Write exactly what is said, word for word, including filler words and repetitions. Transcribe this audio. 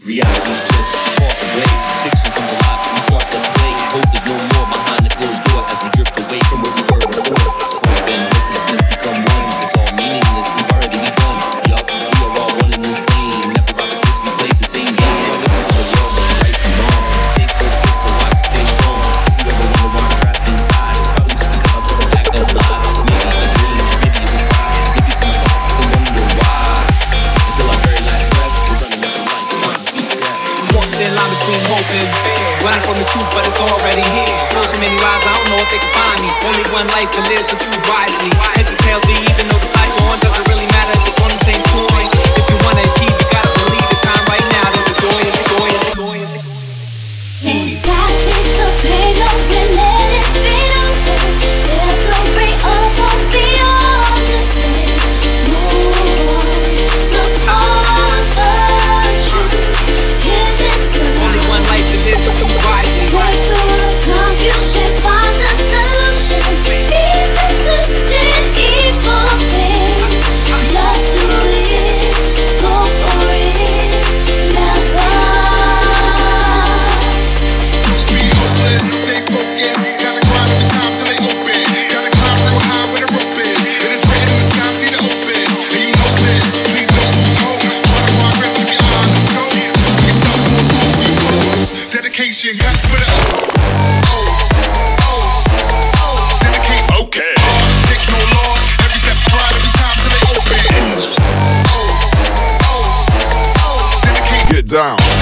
Reality slips, walk away. Fiction comes alive, we start to play. Hope is no more behind the closed door as we drift away from where we were before. Hope and hopelessness become one. It's all meaningless, we've already begun. Yup, we are all one and the same. Never opposites, we played the same games. We're looking for the world, right from wrong. Stay focused so I can stay strong. If you ever wonder why I'm trapped inside, it's probably just because I took a pack of lies. Maybe a dream, maybe it was pride. Maybe for myself I can wonder why. Until our very last breath, we're running up the life, trying to beat death. Walk the line between hope and despair. Running from the truth, but it's already here. Told so many lies, I don't know if they can find me. Only one life to live, so choose wisely. Heads and tails, they even know the side you're on. Doesn't really matter if it's on the same coin. If you wanna achieve, you gotta believe the time right now. There's a joy, there's a joy, there's a joy, there's a joy. Let's chase the pain, don't we let it fade away. There's a ray of hope beyond despair. Move on, look on the truth. Hear this word. Only one life to live, so choose wisely. Work through the confusion, find a solution. Beat the twisted evil things. Just do it, go for it, never. Be hopeless, stay focused. Gotta grind every time till they open. Gotta climb real high where the rope is. It is written in the sky, see the opens. And you know this, please don't lose hope. Try to progress, keep your eye on the scope. For yourself, for a tool, for your focus. Dedication, gotta spit it oath. Oath, oath, oath. Dedicate. Okay. Take no loss. Every step grind every time till they open. Oath, oath, oath. Dedicate. Get down.